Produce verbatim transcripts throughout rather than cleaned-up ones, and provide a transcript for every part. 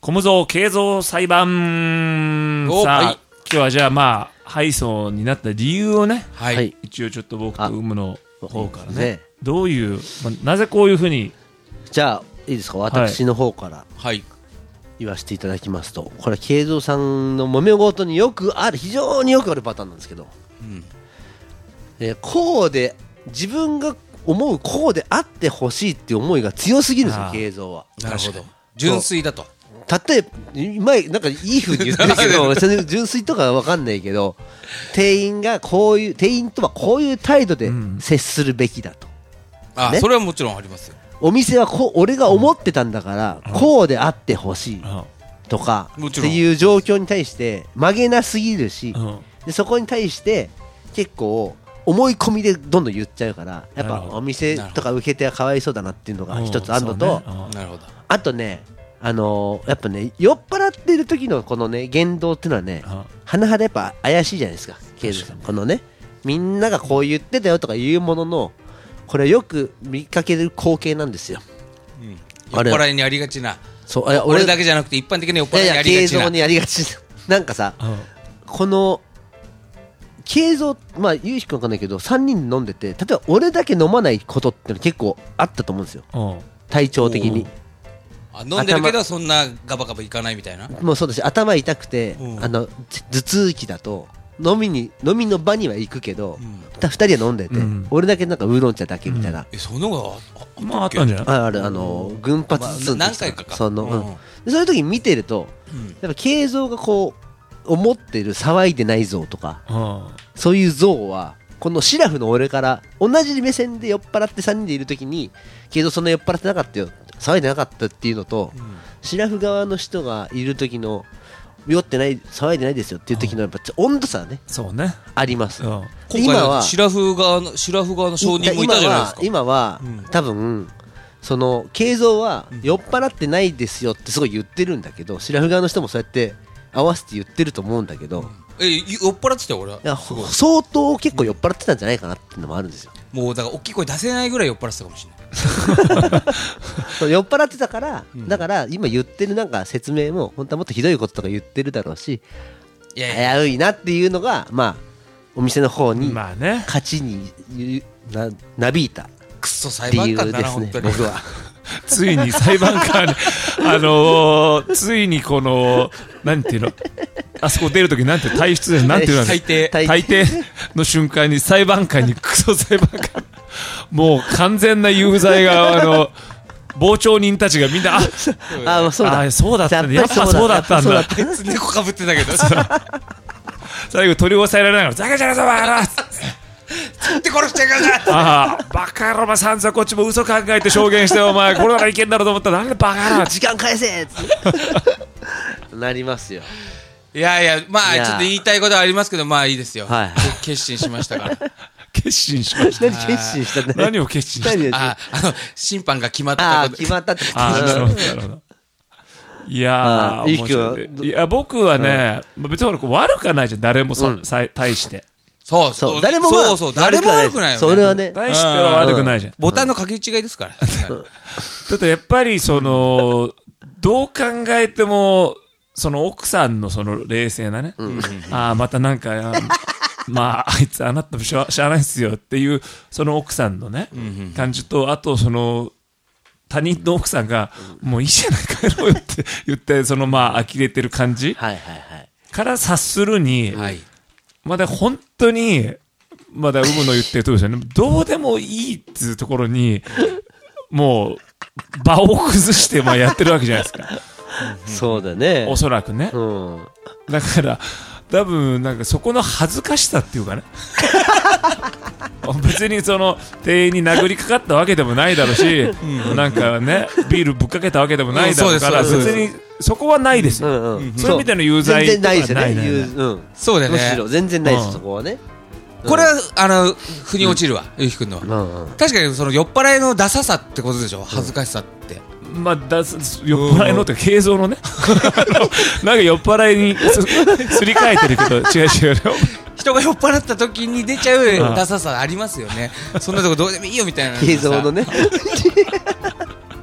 小無造慶三裁判さあ、はい、今日はじゃあまあ敗訴になった理由をね、はい、一応ちょっと僕と有無の方からね、ねどういう、まあ、なぜこういうふうにじゃあいいですか私の方から言わせていただきますと、はい、これは慶三さんの揉め事によくある非常によくあるパターンなんですけど、うんえー、こうで自分が思うこうであってほしいっていう思いが強すぎるんですよ慶三は。 なるほど純粋だと例えば前なんかいい風に言ってるけど純粋とかは分かんないけど店員がこういう店員とはこういう態度で接するべきだと、 うんあね、それはもちろんありますよ。 お店はこう俺が思ってたんだから、うん、こうであってほしいとか、うん、っていう状況に対して曲げなすぎるし、うん、でそこに対して結構思い込みでどんどん言っちゃうからやっぱお店とか受け手はかわいそうだなっていうのが一つあるのと、あとねあのー、やっぱね酔っ払ってる時のこのね言動っていうのはね甚だやっぱ怪しいじゃないですか慶三さん。このねみんながこう言ってたよとか言うもののこれはよく見かける光景なんですよ、 うん、酔っ払いにありがちなそう俺, 俺だけじゃなくて一般的に酔っ払いにありがちな慶三にありがちななんかさ、うん、この慶三まあゆうひくんわかんないけどさんにんで飲んでて例えば俺だけ飲まないことっての結構あったと思うんですよ、うん、体調的に。 あ飲んでるけどそんなガバガバいかないみたいな。 もうそうだし頭痛くて、うん、あの頭痛期だと飲みに飲みの場には行くけど、うん、ふたりは飲んでて、うん、俺だけなんかウーロン茶だけみたいな、うん、 えそのがあ, まあ、あったんじゃないああるあの群発頭痛、 まあ、何回かかその、うん、でそういう時見てると、うん、やっぱ慶三がこう思ってる騒いでない像とか、うん、そういう像はこのシラフの俺から同じ目線で酔っ払ってさんにんでいる時に慶三そんな酔っ払ってなかったよ騒いでなかったっていうのと、うん、シラフ側の人がいる時の酔ってない騒いでないですよっていう時のやっぱ温度差はね、 そうねあります、うん、 今はシラフ側のシラフ側の証人もいたじゃないですか。 今は、今は、うん、多分その慶三は酔っ払ってないですよってすごい言ってるんだけど、シラフ側の人もそうやって合わせて言ってると思うんだけど、うん、 え酔っ払ってたよ俺は。いや相当結構酔っ払ってたんじゃないかなっていうのもあるんですよ。 もうだから大きい声出せないぐらい酔っ払ってたかもしれない酔っ払ってたから、うん、だから今言ってるなんか説明も本当はもっとひどいこととか言ってるだろうし、いやいや危ういなっていうのがまあお店の方に勝ちにな、なびいたクソ裁判官だな本当に僕はついに裁判官にあのー、ついにこのなんていうのあそこ出るときなんて退出でなんていうの大抵大抵の瞬間に裁判官にクソ裁判官もう完全な有罪があの傍聴人たちがみんなああそうだあそうだったんだやっぱそうだったんだ猫かぶってたけど最後取り押さえられながらザカジャラザバーラつって殺しちゃいかんなああバカ野郎お前さんざこっちも嘘考えて証言してお前これならいけんだろうと思ったらなんでバカ野郎時間返せってなりますよ。 いやいやまあちょっと言いたいことはありますけどまあいいですよ、はい、決心しましたから決心しました何決心したね何を決心したああの審判が決まったこと決まったってあなるほどなるほどいやー面白い。いや僕はね、うん、別に悪くはないじゃん誰もそ、うん、対してそうそう誰も、まあ、 そうそう誰も悪くないよね。 それはね対しては悪くないじゃん、うん、 ボタンの掛け違いですからだってやっぱりそのどう考えてもその奥さんのその冷静なね、うん、ああまたなんかまああいつあなたもしゃあないっすよっていうその奥さんのね、うん、感じとあとその他人の奥さんがもういいじゃない帰ろうよって言ってそのまあ呆れてる感じ、はいはいはい、から察するに、はい、まだ本当にまだ有無の言ってるとおりですよね。どうでもいいっていうところにもう場を崩してまあやってるわけじゃないですかそうだねおそらくね、うん、だから多分なんかそこの恥ずかしさっていうかね別にその店員に殴りかかったわけでもないだろうし、うん、なんかねビールぶっかけたわけでもないだろうから、うん、別にそこはないですよ、うんうん、そういう意味での有罪とかはないないない、うん、 そうだよねむしろ全然ないです、うん、そこはねこれはあの腑に落ちるわ、ゆうきくんのは、うんうん、確かにその酔っ払いのダサさってことでしょ恥ずかしさって、 うん、まあだす酔っ払いのって慶三のねなんか酔っ払いに す, すり替えてるけど違う違う人が酔っ払った時に出ちゃうダサさありますよねそんなとこどうでもいいよみたいな慶三のね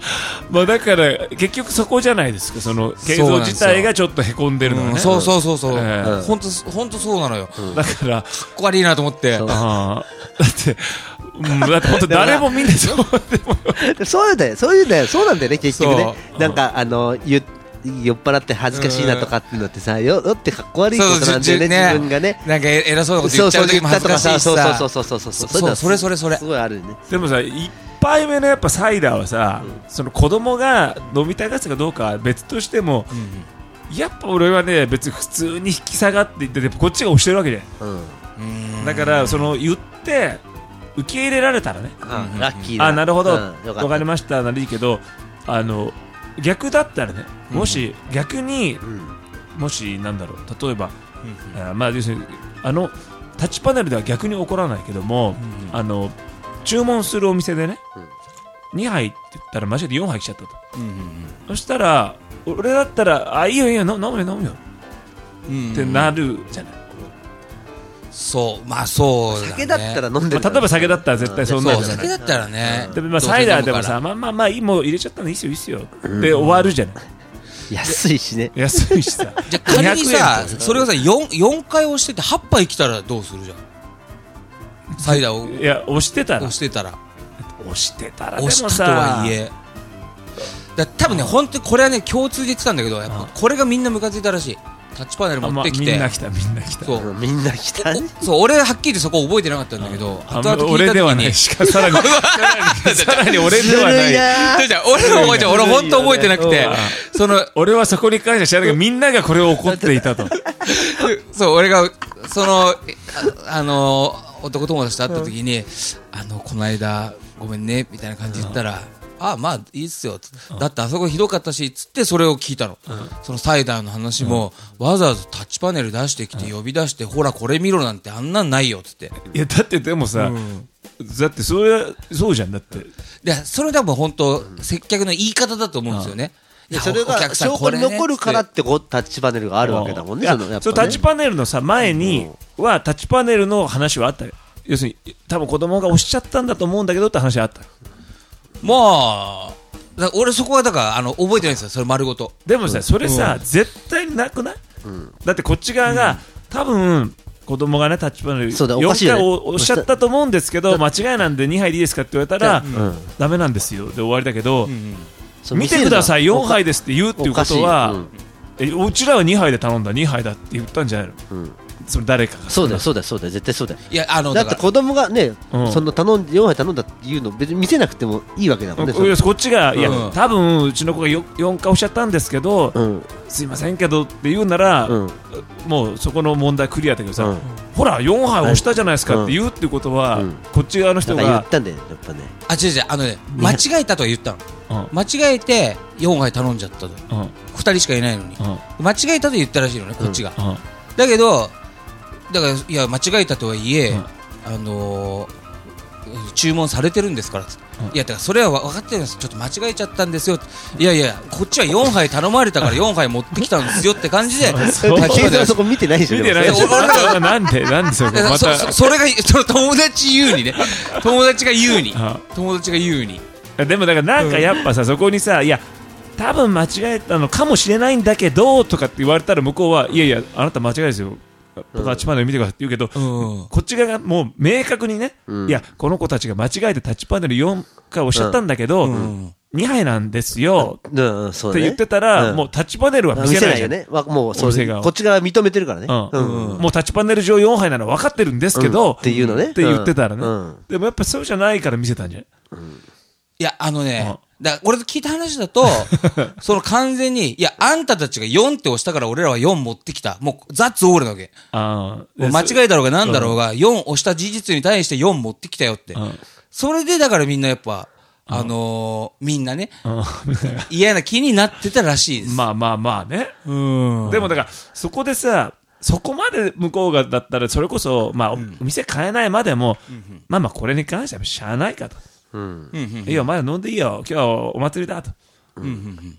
まあだから結局そこじゃないですか、その形像自体がちょっとへこんでるのね、 うん、そうそうそうそう、 えー、 本当本当そうなのよ、 うん、だからかっこ悪いなと思って、 あだってうん、だって本当誰もみんなそうでもそうだよ、そういうんだよ、そうなんだよね結局ね。なんかあの言酔っ払って恥ずかしいなとかっていうのってさ、よよってかっこ悪いことなんだよね、自分がね。 なんか偉そうなこと言っちゃう時も恥ずかしいしさ、 そうそうそうそうそうそう、 それそれそれすごいあるね。 でもさ、一杯目のやっぱサイダーはさ、うん、その子供が飲みたがつかどうかは別としても、うん、やっぱ俺はね別に普通に引き下がっていってこっちが押してるわけじゃん、うん、だからその言って受け入れられたらね、 うん、ラッキーだ。 あ、なるほど、うん、わかりましたならいいけど、あの逆だったらね、もし逆に、うん、もしなんだろう、例えば、うん、あまあ要するにあのタッチパネルでは逆に起こらないけども、うん、あの注文するお店でね、うん、にはいって言ったら間違えてよんはい来ちゃったと、うんうんうん、そしたら俺だったらあいいよいいよ飲むよ飲むよ、うんうん、ってなるじゃない。 そうまあそうだね、 酒だったら飲んでる、 まあ、例えば酒だったら絶対そんなそう酒だったらね、 でもまあサイダーでもさまあまあまあいいもう入れちゃったのいいっすよいいっすよで終わるじゃない。 安いしね。 安いしさ。 じゃあ仮にさそれをさ 4, 4回押しててはっぱい来たらどうするじゃん。サイダーをいや押してたら押してたら押してたらでもさ押したとはいえだ多分ね本当にこれはね共通で言ってたんだけどやっぱこれがみんなムカついたらしい。タッチパネル持ってきて、まあ、 みんな来たみんな来たそうみんな来たそう俺はっきりそこ覚えてなかったんだけど後々聞いた時に俺ではないしかさらにさらに俺ではない俺も覚えて俺本当覚えてなくてその俺はそこに関して知らないけどみんながこれを怒っていたとそう俺がその あ, あの男友達と会った時に、うん、あのこの間ごめんねみたいな感じで言ったら、うんああまあいいっすよ、うん、だってあそこひどかったしつってそれを聞いたの、うん、そのサイダーの話も、うん、わざわざタッチパネル出してきて呼び出して、うん、ほらこれ見ろなんてあんなんないよつって。 いやだってでもさ、うん、だってそれそうじゃんだってでそれ多分本当接客の言い方だと思うんですよね、 うん、いやそれが証拠に残るからってこうタッチパネルがあるわけだもんね。 そのやっぱねそうタッチパネルのさ前にはタッチパネルの話はあったよ。要するに多分子供が押しちゃったんだと思うんだけどって話はあったよ。 まあだ俺そこはだからあの覚えてないんですよそれ丸ごと。 でもさ、うん、それさ、うん、絶対なくない、うん、だってこっち側が、うん、多分子供がねタッチパネルよんかい押しちゃったと思うんですけど間違いなんでにはいでいいですかって言われたら、うん、ダメなんですよで終わりだけど、うんうん、見てくださいよんはいですって言うっていうことは、うん、えうちらはにはいで頼んだにはいだって言ったんじゃないの、うんそれ誰かがそうだよそうだよそうだよ絶対そうだよ。 いやあのだって子供がね、うん、その頼んでよんはい頼んだっていうの別に見せなくてもいいわけだもんね。 うん、こっちが、うん、いや多分うちの子がよよんかい押しちゃったんですけど、うん、すいませんけどって言うなら、うん、もうそこの問題クリアだけどさ、うん、ほらよんはい押したじゃないですかって言うっていうことは、うん、こっち側の人が言ったんだよやっぱね。 あ違う違うあのね間違えたとは言ったの、うん、間違えてよんはい頼んじゃったと、うん、ふたりしかいないのに、うん、間違えたと言ったらしいのねこっちが、うんうん、だけどだからいや間違えたとはいえ、うん、あのー、注文されてるんですから、うん、いやだからそれは分かってるんですちょっと間違えちゃったんですよいやいやこっちはよんはい頼まれたからよんはい持ってきたんですよって感じでそこ見てないでしょ。 見てないでしょなんでなんでそこまたそ, それがその友達言うにね友達が言うに友達が言うにでもだからなんかやっぱさ、うん、そこにさいや多分間違えたのかもしれないんだけどとかって言われたら向こうはいやいやあなた間違いですよタッチパネル見てくださいって言うけど、うん、こっち側がもう明確にね、うん、いやこの子たちが間違えてタッチパネルよんかい押しちゃったんだけど、うん、にはいなんですよ、うんうんそうね、って言ってたら、うん、もうタッチパネルは見せないじゃん。 見せないよね。もうそうこっち側認めてるからね、うんうんうん、もうタッチパネル上よんはいなの分かってるんですけど、 うん、っていうのねって言ってたらね、うん、でもやっぱそうじゃないから見せたんじゃない、うん、 いやあのね、うんだ俺と聞いた話だとその完全にいやあんたたちがよんって押したから俺らはよん持ってきたもうザッツオールなわけあ間違いだろうがなんだろうがよん押した事実に対してよん持ってきたよってそれでだからみんなやっぱあのー、みんなね嫌な気になってたらしいです。 まあまあまあねうんでもだからそこでさそこまで向こうがだったらそれこそまあ、うん、お店変えないまでも、うん、まあまあこれに関してはしゃあないかとうん、いいよまだ飲んでいいよ今日はお祭りだと、うん、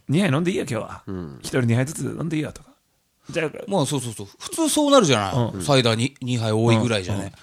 にはい飲んでいいよ今日は、うん、ひとりにはいずつ飲んでいいよとかじゃあまあそうそうそう普通そうなるじゃない、うん、サイダー に, にはい多いぐらいじゃね、うんうん、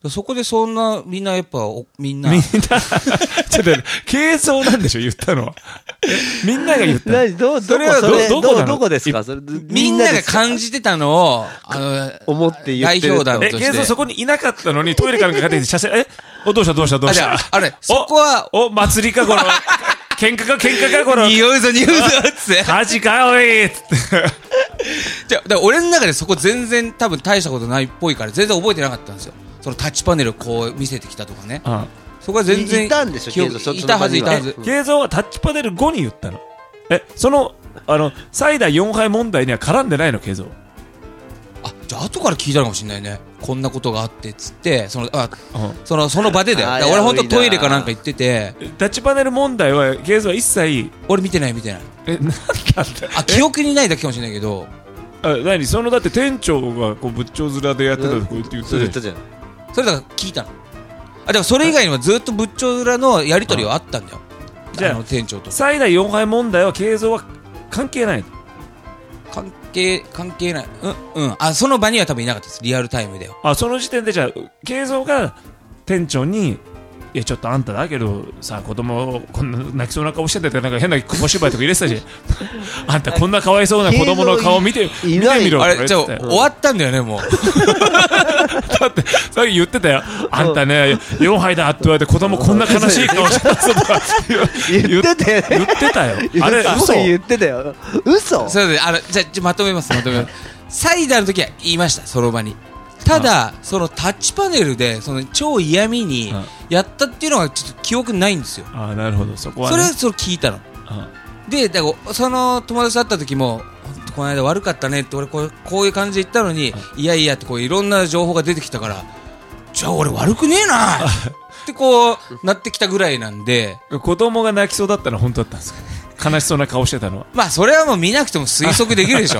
そこでそんな、みんなやっぱ、みんな。 みんな、ちょっと、軽装なんでしょ、言ったのは。みんなが言ったの。 何ど、ど、 それはど、 どこなのどこですかそれみんなが感じてたのを、あの、 思って言ってる。 代表団とえ、 して。 軽装そこにいなかったのに、トイレからかかってきて、写真、えお、どうしたどうしたどうしたあ、あれ、そこは、 お、祭りか、この、喧嘩か、喧嘩か、この。 匂いぞ、匂いぞ、つって。 火事か、おいつって。 じゃ、だから俺の中でそこ全然多分大したことないっぽいから、全然覚えてなかったんですよ。そのタッチパネルこう見せてきたとかね。 うん。 そこは全然。 いたんでしょ、 記憶いたはず、いたはず。 慶三はタッチパネル後に言ったの。え、その、あの、サイダーよんはい問題には絡んでないの、慶三。 あ、じゃあ後から聞いたのかもしれないね。こんなことがあってっつって、その、あ、 うん、 その、その場でだよ。だから俺ほんとトイレかなんか行ってて。 タッチパネル問題は、慶三は一切。 俺見てない見てない。 え、なんだったあ、記憶にないだけかもしれないけど。 あ、何その、だって店長がこう仏頂面でやってたとこう言って言ってたじゃん。 それだから聞いたの。あ、だからそれ以外にはずっと仏頂面のやりとりはあったんだよ。 じゃあ、 あの店長と。 サイダーよんはい問題は慶三は関係ない。 関係、関係ない。うん、うん。あ、その場には多分いなかったです。リアルタイムでよ。 あ、その時点でじゃあ、慶三が店長に、いや、ちょっとあんただけど、さ、子供、こんな泣きそうな顔してて、なんか変な小芝居とか入れてたし、あんたこんなかわいそうな子供の顔見て、見てみろあれ、じゃあ、終わったんだよね、もう。 だって、さっき言ってたよ。あんたね、よんはいだって言われて子供こんな悲しい顔してたとか言ってたよね。 言ってたよ。あれ、嘘言ってたよ。嘘そうです。あの、じゃあ、まとめます、まとめます。サイダーの時は言いました、その場に。ただ、そのタッチパネルで、その超嫌味にやったっていうのがちょっと記憶ないんですよ。 ああ、なるほど、そこは、 ね。それ、それ聞いたの。で、だから、その友達と会った時も、この間悪かったねって俺こう、こういう感じで言ったのに、いやいやってこういろんな情報が出てきたから、じゃあ俺悪くねえなってこう、なってきたぐらいなんで。 子供が泣きそうだったのは本当だったんですか？悲しそうな顔してたのは。 まあ、それはもう見なくても推測できるでしょ。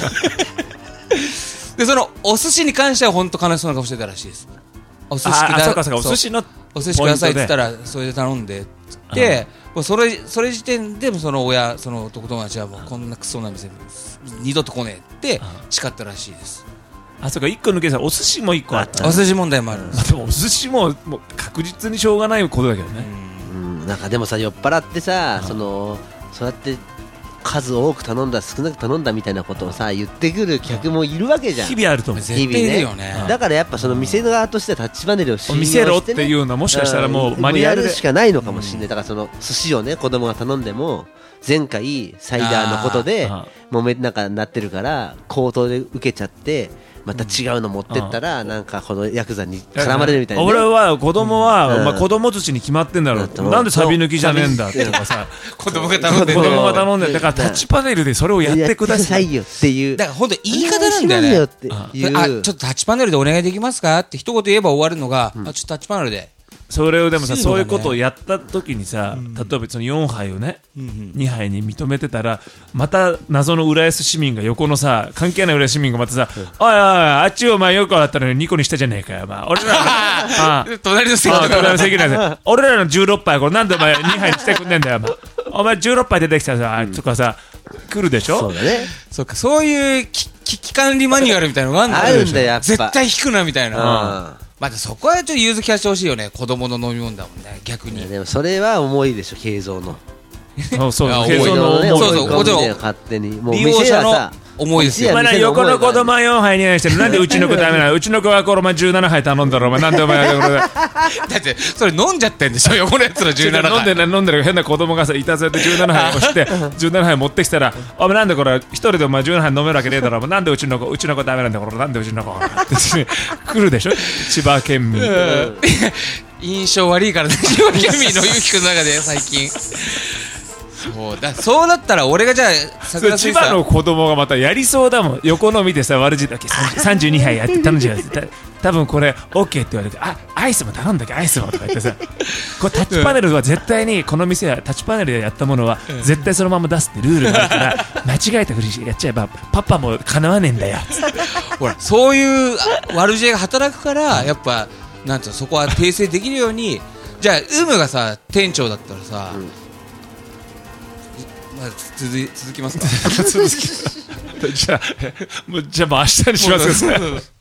で、その、お寿司に関しては本当悲しそうな顔してたらしいです。お寿司ください。 お寿司の、 お寿司くださいって言ったら、それで頼んで、で、もうそれ、それ時点でもその親、その男友達はもうこんなクソな店、二度と来ねえって誓ったらしいです。 あ、そうか、一個抜けたらお寿司も一個あった。 お寿司問題もあるんです。 でもお寿司も、もう確実にしょうがないことだけどね。 うん、なんかでもさ、酔っ払ってさ、その、そうやって、数多く頼んだ少なく頼んだみたいなことをさ言ってくる客もいるわけじゃん。 日々あると思う。 絶対いるよね。 だからやっぱその店側としてはタッチパネルを信用して、ね、 見せろっていうのはもしかしたらもうマニュアルでやるしかないのかもしれない。だからその寿司をね子供が頼んでも前回サイダーのことで揉めなんかなってるから口頭で受けちゃってまた違うの持ってったらなんかこのヤクザに絡まれるみたいな、ね、 俺は子供は、うんまあ、子供寿司に決まってんだろう、うん、なんでサビ抜きじゃねえんだとかさ子供が頼んで子供が頼んでだからタッチパネルでそれをやってくださいよっていうだから本当言い方なんだよねっていうあちょっとタッチパネルでお願いできますかって一言言えば終わるのが、うん、あちょっとタッチパネルでそれをでもさ、そういうことをやった時にさ、うん、例えばそのよんはいをね、うんうん、にはいに認めてたらまた謎の浦安市民が横のさ関係ない浦安市民がまたさ、うん、おいおいあっちお前よくあったのににこにしたじゃねえかよ、まあ、俺らあ隣の席とか隣の席なんで俺らのじゅうろっぱいこれなんでお前にはいにしてくんねえんだよ、まあ、お前じゅうろっぱい出てきたさ、うん、とかさ来るでしょ。 そうだね。 そうかそういう危機管理マニュアルみたいなのがあるんだよ。 あるんだよやっぱ絶対引くなみたいな。 うんまあ、そこはちょっと融通聞かせてほしいよね。子供の飲み物だもんね逆に。 でもそれは重いでしょ慶三の。 そうそう慶三のねそうそうもちろん勝手にもう利用者の重いですよ。 お前ら横の子供はよんはいにはいしてるなんでうちの子ダメなのうちの子はこれお前じゅうななはい頼んだろお前なんでお前だってそれ飲んじゃってんでしょ横のやつのじゅうななはい飲んでる飲んでる変な子供がさいたずらでじゅうななはい押してじゅうななはい持ってきたらお前なんでこれ一人でお前じゅうななはい飲めるわけねえだろお前なんでうちの子うちの子ダメなんだこれなんでうちの子って来るでしょ千葉県民印象悪いからね千葉県民のゆうきくんの中で最近そうだそうだったら俺がじゃあ桜千葉の子供がまたやりそうだもん横の見てさ悪じだけさんじゅうにはいやって頼んじゃう多分これ OK って言われてあアイスも頼んだっけアイスもとか言ってさこれタッチパネルは絶対にこの店はタッチパネルでやったものは絶対そのまま出すってルールがあるから間違えたふりしてやっちゃえばパパもかなわねえんだよほらそういう悪知恵が働くからやっぱなんていうのそこは訂正できるようにじゃあウムがさ店長だったらさ、うん続, 続きますか続きじゃあもうじゃあもう明日にしますか